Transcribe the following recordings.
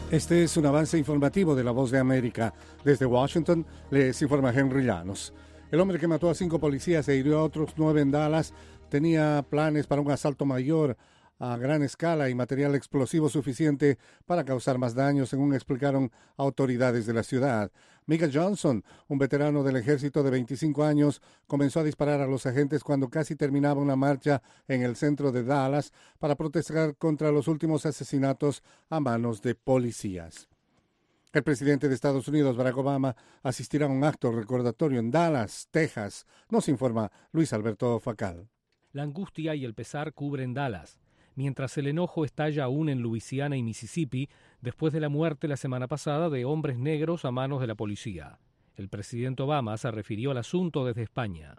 Este es un avance informativo de La Voz de América. Desde Washington les informa Henry Llanos. El hombre que mató a 5 policías e hirió a otros 9 en Dallas tenía planes para un asalto mayor a gran escala y material explosivo suficiente para causar más daños, según explicaron autoridades de la ciudad. Micah Johnson, un veterano del ejército de 25 años, comenzó a disparar a los agentes cuando casi terminaba una marcha en el centro de Dallas para protestar contra los últimos asesinatos a manos de policías. El presidente de Estados Unidos, Barack Obama, asistirá a un acto recordatorio en Dallas, Texas, nos informa Luis Alberto Facal. La angustia y el pesar cubren Dallas, mientras el enojo estalla aún en Luisiana y Mississippi después de la muerte la semana pasada de hombres negros a manos de la policía. El presidente Obama se refirió al asunto desde España.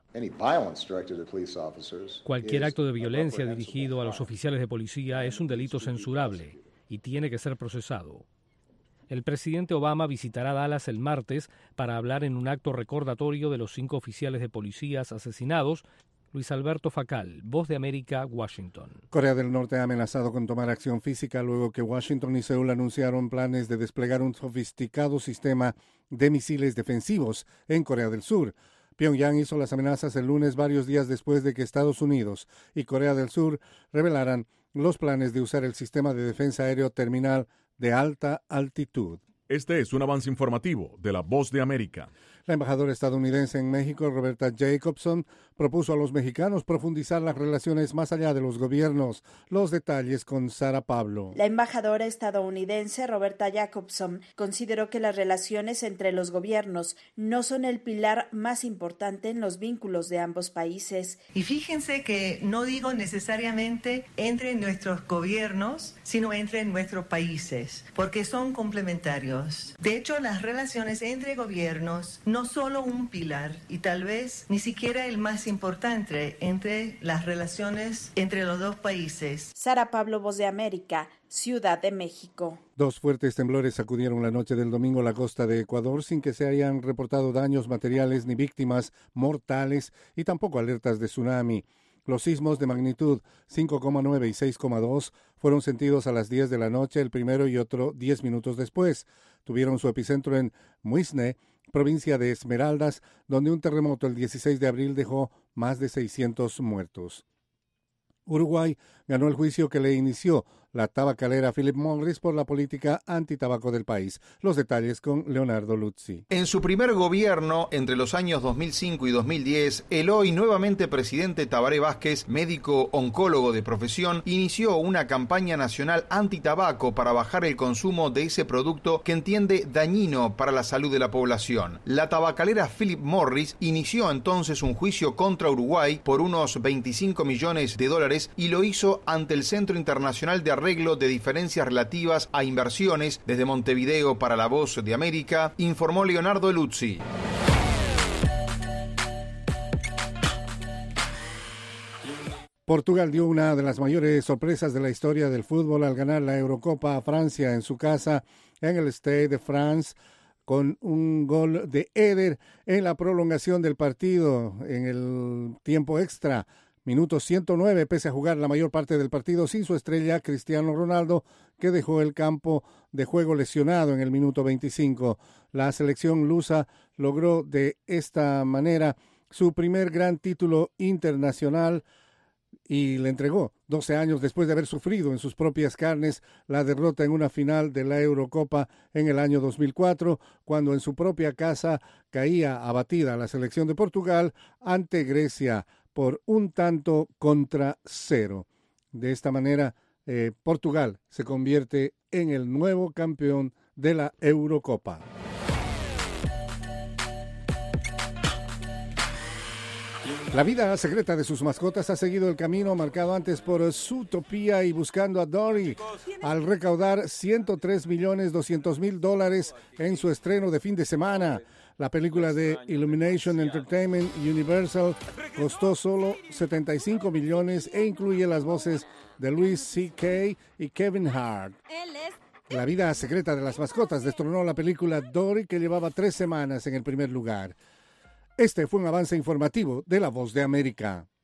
Cualquier acto de violencia dirigido a los oficiales de policía es un delito censurable y tiene que ser procesado. El presidente Obama visitará Dallas el martes para hablar en un acto recordatorio de los 5 oficiales de policías asesinados. Luis Alberto Facal, Voz de América, Washington. Corea del Norte ha amenazado con tomar acción física luego que Washington y Seúl anunciaron planes de desplegar un sofisticado sistema de misiles defensivos en Corea del Sur. Pyongyang hizo las amenazas el lunes, varios días después de que Estados Unidos y Corea del Sur revelaran los planes de usar el sistema de defensa aéreo terminal de alta altitud. Este es un avance informativo de La Voz de América. La embajadora estadounidense en México, Roberta Jacobson, propuso a los mexicanos profundizar las relaciones más allá de los gobiernos. Los detalles con Sara Pablo. La embajadora estadounidense, Roberta Jacobson, consideró que las relaciones entre los gobiernos no son el pilar más importante en los vínculos de ambos países. Y fíjense que no digo necesariamente entre nuestros gobiernos, sino entre nuestros países, porque son complementarios. De hecho, las relaciones entre gobiernos no solo un pilar y tal vez ni siquiera el más importante entre las relaciones entre los dos países. Sara Pablo, Voz de América, Ciudad de México. 2 fuertes temblores sacudieron la noche del domingo la costa de Ecuador sin que se hayan reportado daños materiales ni víctimas mortales y tampoco alertas de tsunami. Los sismos de magnitud 5,9 y 6,2 fueron sentidos a las 10 de la noche, el primero y otro 10 minutos después. Tuvieron su epicentro en Muisne, provincia de Esmeraldas, donde un terremoto el 16 de abril dejó más de 600 muertos. Uruguay ganó el juicio que le inició la tabacalera Philip Morris por la política antitabaco del país. Los detalles con Leonardo Luzzi. En su primer gobierno, entre los años 2005 y 2010, el hoy nuevamente presidente Tabaré Vázquez, médico oncólogo de profesión, inició una campaña nacional antitabaco para bajar el consumo de ese producto que entiende dañino para la salud de la población. La tabacalera Philip Morris inició entonces un juicio contra Uruguay por unos $25 millones y lo hizo ante el Centro Internacional de Arreglo de Diferencias Relativas a Inversiones. Desde Montevideo para La Voz de América, informó Leonardo Luzzi. Portugal dio una de las mayores sorpresas de la historia del fútbol al ganar la Eurocopa a Francia en su casa en el Stade de France, con un gol de Eder en la prolongación del partido en el tiempo extra. Minuto 109, pese a jugar la mayor parte del partido sin su estrella, Cristiano Ronaldo, que dejó el campo de juego lesionado en el minuto 25. La selección lusa logró de esta manera su primer gran título internacional y le entregó 12 años después de haber sufrido en sus propias carnes la derrota en una final de la Eurocopa en el año 2004, cuando en su propia casa caía abatida la selección de Portugal ante Grecia por 1-0. De esta manera, Portugal se convierte en el nuevo campeón de la Eurocopa. La vida secreta de sus mascotas ha seguido el camino marcado antes por Zootopia y Buscando a Dory, al recaudar $103.200.000 en su estreno de fin de semana. La película de Illumination Entertainment Universal costó solo $75 millones e incluye las voces de Louis C.K. y Kevin Hart. La vida secreta de las mascotas destronó la película Dory, que llevaba 3 semanas en el primer lugar. Este fue un avance informativo de La Voz de América.